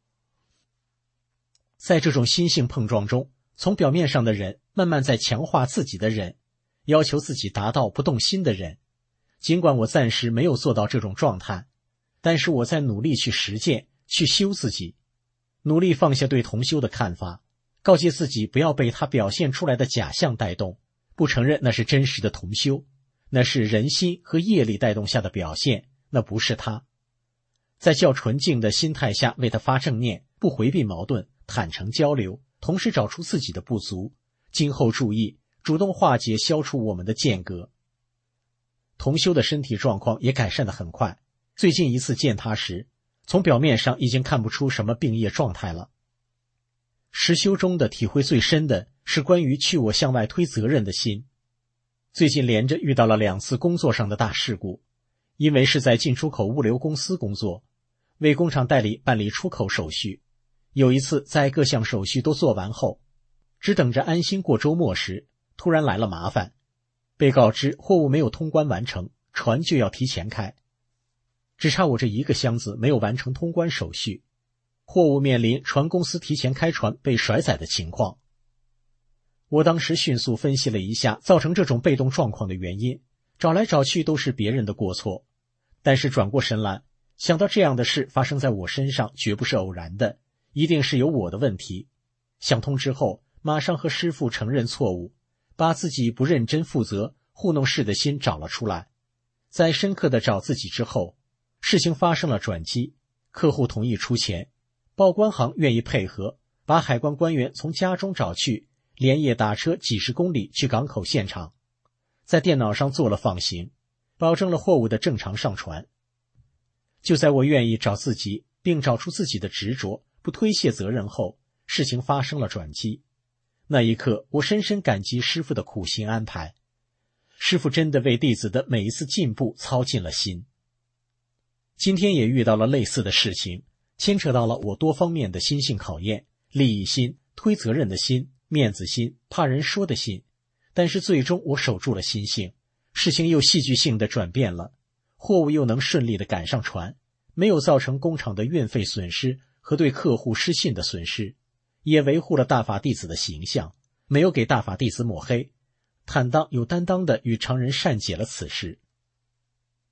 在这种心性碰撞中，从表面上的人慢慢在强化自己的人，要求自己达到不动心的人。尽管我暂时没有做到这种状态，但是我在努力去实践，去修自己，努力放下对同修的看法，告诫自己不要被他表现出来的假象带动，不承认那是真实的同修，那是人心和业力带动下的表现，那不是他。在较纯净的心态下为他发正念，不回避矛盾，坦诚交流，同时找出自己的不足，今后注意主动化解消除我们的间隔。同修的身体状况也改善得很快，最近一次见他时，从表面上已经看不出什么病业状态了。实修中的体会最深的是关于去我向外推责任的心。最近连着遇到了两次工作上的大事故，因为是在进出口物流公司工作，为工厂代理办理出口手续。有一次在各项手续都做完后，只等着安心过周末时，突然来了麻烦，被告知货物没有通关完成，船就要提前开。只差我这一个箱子没有完成通关手续，货物面临船公司提前开船被甩载的情况。我当时迅速分析了一下造成这种被动状况的原因，找来找去都是别人的过错，但是转过神来，想到这样的事发生在我身上绝不是偶然的，一定是有我的问题。想通之后，马上和师父承认错误，把自己不认真负责、糊弄事的心找了出来。在深刻的找自己之后，事情发生了转机，客户同意出钱，报关行愿意配合，把海关官员从家中找去，连夜打车几十公里去港口现场，在电脑上做了放行，保证了货物的正常上传。就在我愿意找自己，并找出自己的执着，不推卸责任后，事情发生了转机。那一刻，我深深感激师父的苦心安排。师父真的为弟子的每一次进步操尽了心。今天也遇到了类似的事情，牵扯到了我多方面的心性考验，利益心、推责任的心、面子心、怕人说的心。但是最终我守住了心性，事情又戏剧性的转变了，货物又能顺利的赶上船，没有造成工厂的运费损失和对客户失信的损失，也维护了大法弟子的形象，没有给大法弟子抹黑，坦荡有担当的与常人善解了此事。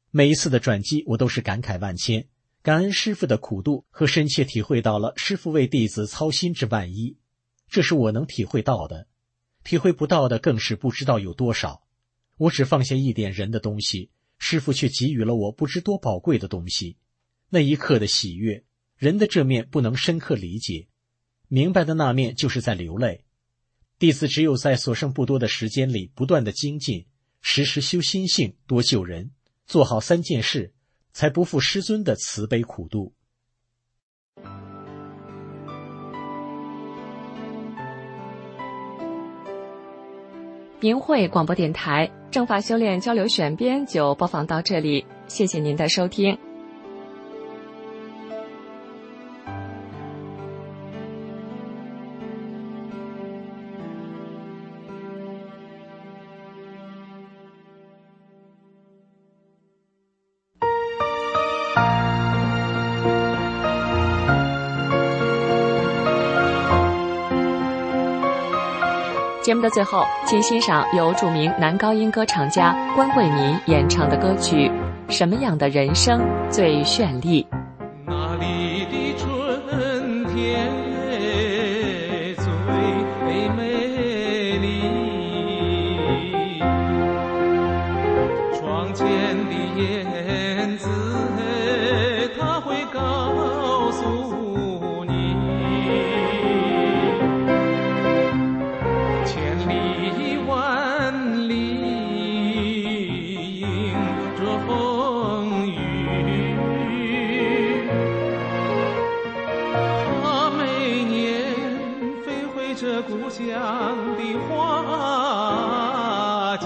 每一次的转机，我都是感慨万千，感恩师父的苦度和深切体会到了师父为弟子操心之万一。这是我能体会到的，体会不到的更是不知道有多少。我只放下一点人的东西，师父却给予了我不知多宝贵的东西。那一刻的喜悦，人的这面不能深刻理解，明白的那面就是在流泪。弟子只有在所剩不多的时间里不断的精进，时时修心性，多救人，做好三件事，才不负师尊的慈悲苦度。 明慧广播电台正法修炼交流选编就播放到这里，谢谢您的收听。节目的最后，请欣赏由著名男高音歌唱家关桂民演唱的歌曲《什么样的人生最绚丽》。 哪里的春天最美丽？窗前的燕子，它会告诉你，千里万里迎着风雨，它每年飞回这故乡的花季。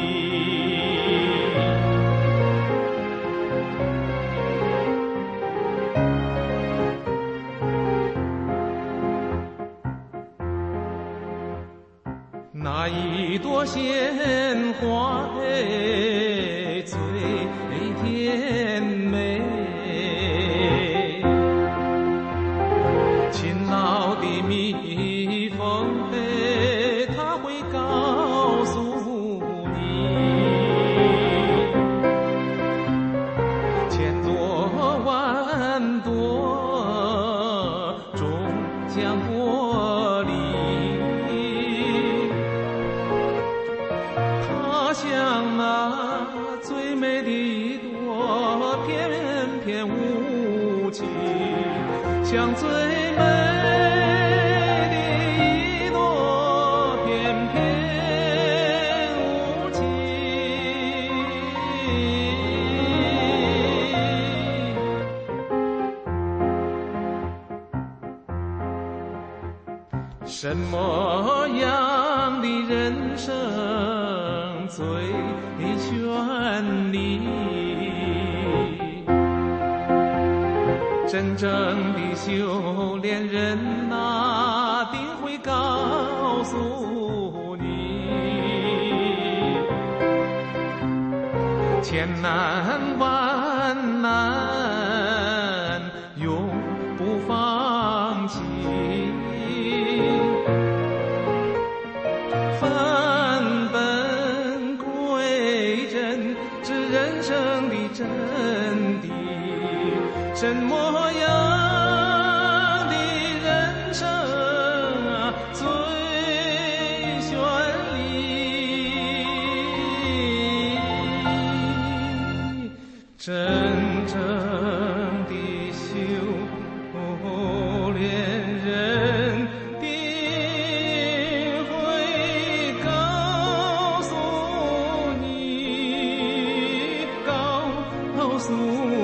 那一朵鲜花最甜美，勤劳的蜜蜂它会告诉你，千朵万朵终将脱离，像那最美的一朵翩翩舞旗，像最美的一朵翩翩舞旗。什么样的人生最绚丽？真正的修炼人哪定会告诉你，千难万难永不放弃，返本归真知人生的真谛。什么样的人生最绚丽？真正的修炼人定会告诉你，告诉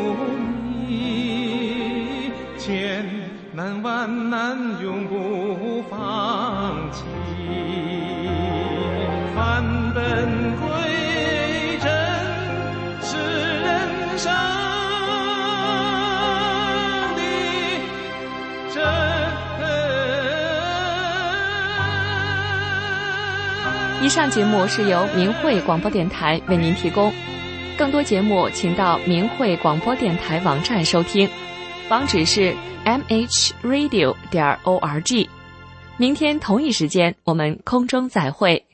你，千难万难永不放弃，返本归真是人生的真以上节目是由明慧广播电台为您提供，更多节目请到明慧广播电台网站收听，网址是 m h radio 点 org。明天同一时间我们空中再会。